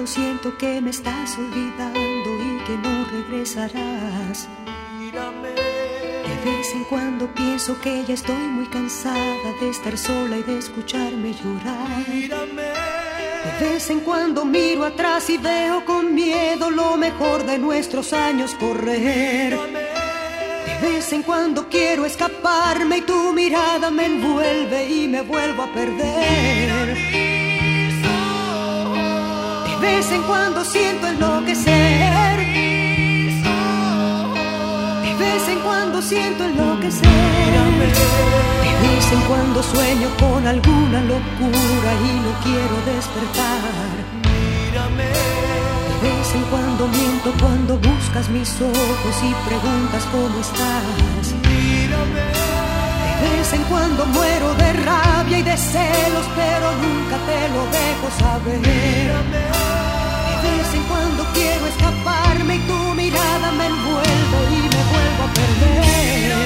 cuando siento que me estás olvidando y que no regresarás. De vez en cuando pienso que ya estoy muy cansada de estar sola y de escucharme llorar. De vez en cuando miro atrás y veo con miedo lo mejor de nuestros años correr. De vez en cuando quiero escaparme y tu mirada me envuelve y me vuelvo a perder. De vez en cuando siento enloquecer. De vez en cuando siento enloquecer. De vez en cuando sueño con alguna locura y no quiero despertar. De vez en cuando miento cuando buscas mis ojos y preguntas cómo estás. De vez en cuando muero de rabia y de celos, pero nunca te lo dejo saber. De vez en cuando quiero escaparme y tu mirada me envuelve y me vuelvo a perder.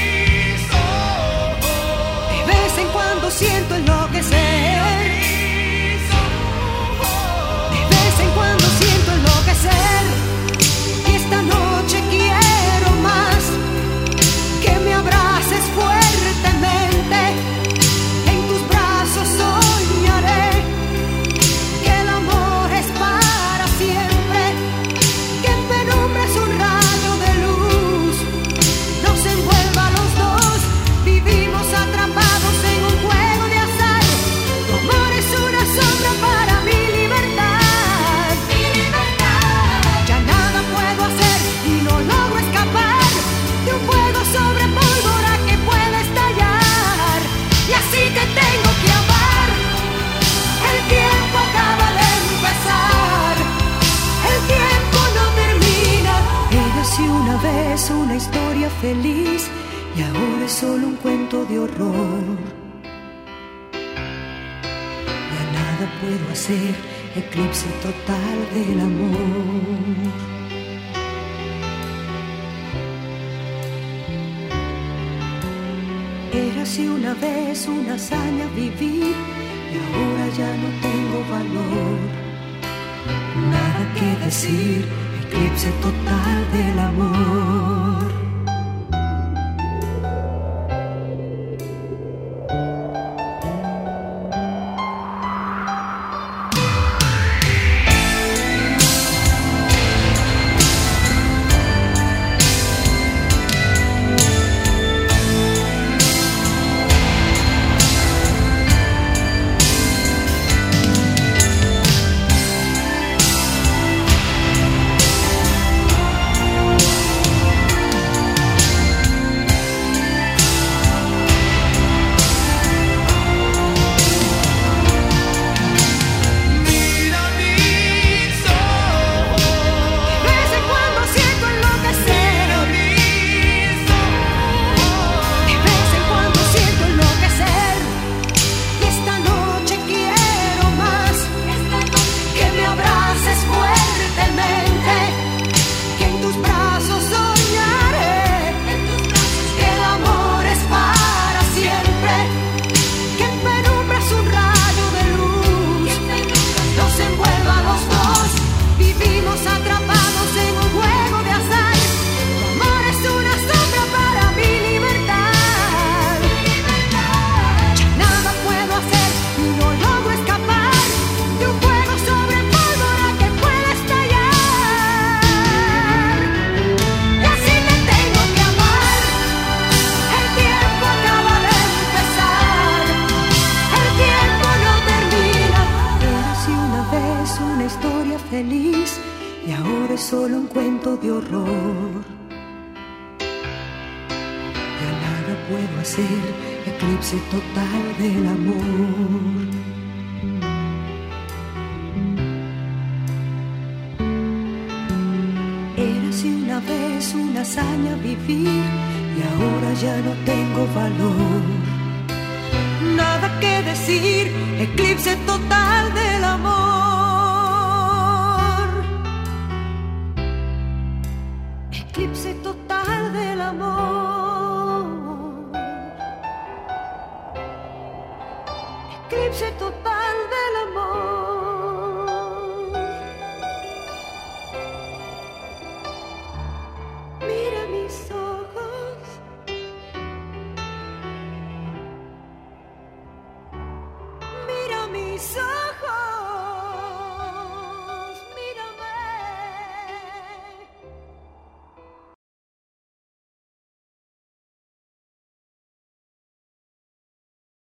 De vez en cuando siento enloquecer. De vez en cuando siento enloquecer. Y esta noche quiero más, que me abraces fuertemente. En tus brazos soñaré que el amor es para siempre, que en penumbra es un rayo de luz, nos envuelva a los dos. Vivimos atrapados en un juego de azar. Tu amor es una sombra para mi libertad. Ya nada puedo hacer y no logro escapar de un fuego sobre pólvora que puede estallar. Y así te tengo que amar. El tiempo acaba de empezar. El tiempo no termina. Érase una vez una historia feliz y ahora es solo un cuento de horror. Ya nada puedo hacer, eclipse total del amor. Érase una vez una hazaña vivir y ahora ya no tengo valor. Nada que decir, eclipse total del amor. Y ahora es solo un cuento de horror. Ya nada puedo hacer, eclipse total del amor. Érase una vez una hazaña vivir y ahora ya no tengo valor. Nada que decir, eclipse total del amor. Eclipse total del amor. Eclipse total del amor. soy.